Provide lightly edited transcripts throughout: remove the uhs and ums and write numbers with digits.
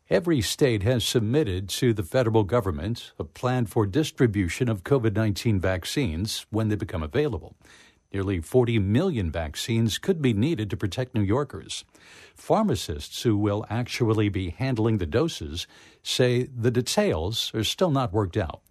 Every state has submitted to the federal government a plan for distribution of COVID-19 vaccines when they become available. Nearly 40 million vaccines could be needed to protect New Yorkers. Pharmacists who will actually be handling the doses say the details are still not worked out.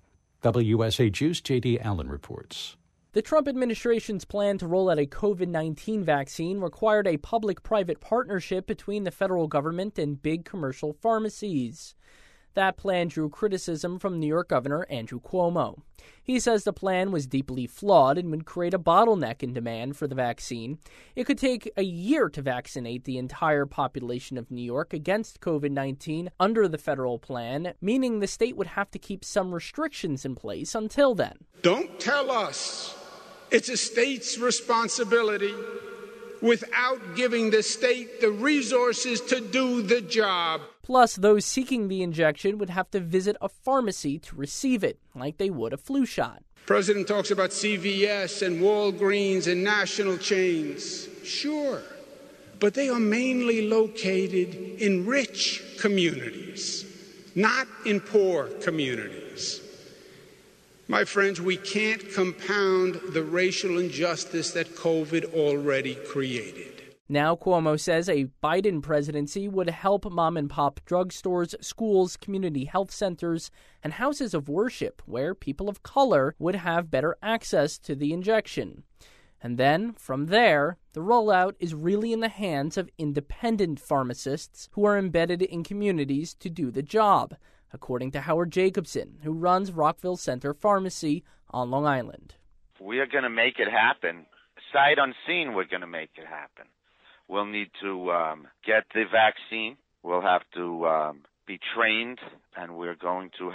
WSHU's J.D. Allen reports. The Trump administration's plan to roll out a COVID-19 vaccine required a public-private partnership between the federal government and big commercial pharmacies. That plan drew criticism from New York Governor Andrew Cuomo. He says the plan was deeply flawed and would create a bottleneck in demand for the vaccine. It could take a year to vaccinate the entire population of New York against COVID-19 under the federal plan, meaning the state would have to keep some restrictions in place until then. Don't tell us it's a state's responsibility without giving the state the resources to do the job. Plus, those seeking the injection would have to visit a pharmacy to receive it, like they would a flu shot. President talks about CVS and Walgreens and national chains. Sure, but they are mainly located in rich communities, not in poor communities. My friends, we can't compound the racial injustice that COVID already created. Now Cuomo says a Biden presidency would help mom-and-pop drugstores, schools, community health centers, and houses of worship where people of color would have better access to the injection. And then, from there, the rollout is really in the hands of independent pharmacists who are embedded in communities to do the job, according to Howard Jacobson, who runs Rockville Center Pharmacy on Long Island. We are going to make it happen. Sight unseen, we're going to make it happen. We'll need to get the vaccine. We'll have to be trained, and we're going to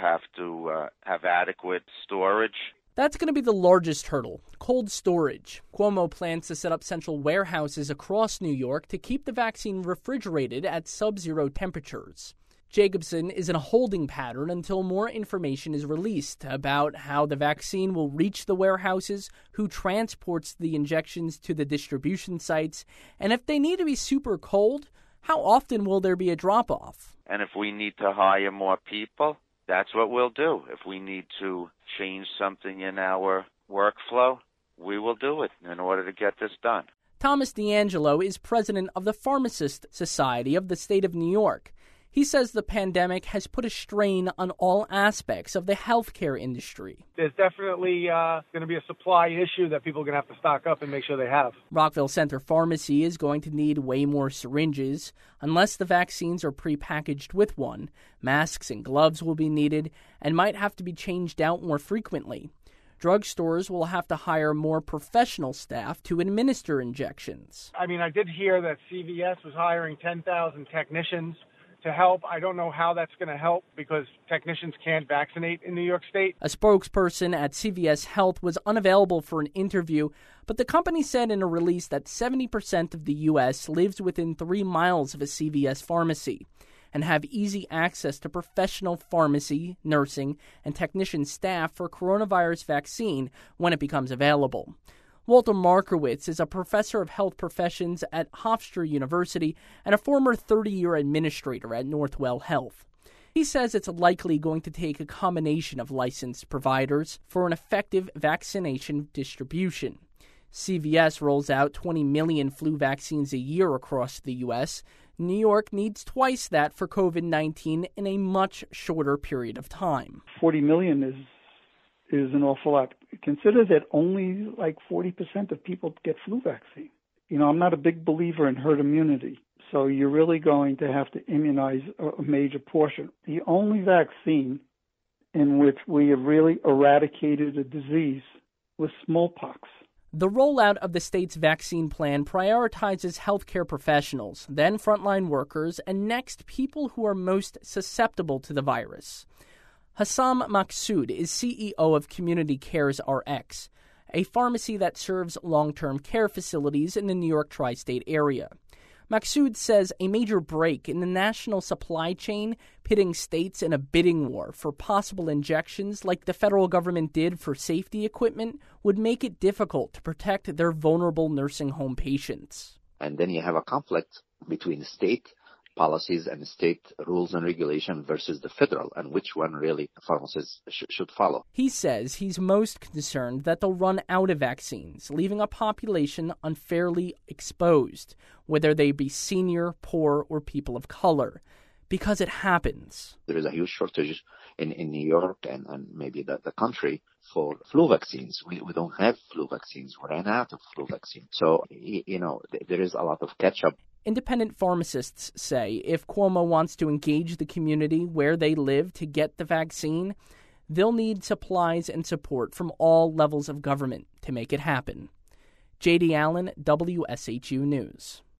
have adequate storage. That's going to be the largest hurdle, cold storage. Cuomo plans to set up central warehouses across New York to keep the vaccine refrigerated at sub-zero temperatures. Jacobson is in a holding pattern until more information is released about how the vaccine will reach the warehouses, who transports the injections to the distribution sites, and if they need to be super cold, how often will there be a drop-off? And if we need to hire more people, that's what we'll do. If we need to change something in our workflow, we will do it in order to get this done. Thomas D'Angelo is president of the Pharmacist Society of the state of New York. He says the pandemic has put a strain on all aspects of the healthcare industry. There's definitely going to be a supply issue that people are going to have to stock up and make sure they have. Rockville Center Pharmacy is going to need way more syringes. Unless the vaccines are prepackaged with one, masks and gloves will be needed and might have to be changed out more frequently. Drugstores will have to hire more professional staff to administer injections. I did hear that CVS was hiring 10,000 technicians to help. I don't know how that's going to help because technicians can't vaccinate in New York State. A spokesperson at CVS Health was unavailable for an interview, but the company said in a release that 70% of the U.S. lives within 3 miles of a CVS pharmacy and have easy access to professional pharmacy, nursing, and technician staff for coronavirus vaccine when it becomes available. Walter Markowitz is a professor of health professions at Hofstra University and a former 30-year administrator at Northwell Health. He says it's likely going to take a combination of licensed providers for an effective vaccination distribution. CVS rolls out 20 million flu vaccines a year across the U.S. New York needs twice that for COVID-19 in a much shorter period of time. 40 million is an awful lot. Consider that only like 40% of people get flu vaccine. I'm not a big believer in herd immunity, so you're really going to have to immunize a major portion. The only vaccine in which we have really eradicated a disease was smallpox. The rollout of the state's vaccine plan prioritizes healthcare professionals, then frontline workers, and next people who are most susceptible to the virus. Hassam Maksud is CEO of Community Cares RX, a pharmacy that serves long-term care facilities in the New York tri-state area. Maksud says a major break in the national supply chain, pitting states in a bidding war for possible injections like the federal government did for safety equipment, would make it difficult to protect their vulnerable nursing home patients. And then you have a conflict between the state policies and state rules and regulation versus the federal, and which one really pharmacists should follow. He says he's most concerned that they'll run out of vaccines, leaving a population unfairly exposed, whether they be senior, poor, or people of color. Because it happens. There is a huge shortage in New York and maybe the country for flu vaccines. We don't have flu vaccines. We ran out of flu vaccines. So, there is a lot of catch-up. Independent pharmacists say if Cuomo wants to engage the community where they live to get the vaccine, they'll need supplies and support from all levels of government to make it happen. J.D. Allen, WSHU News.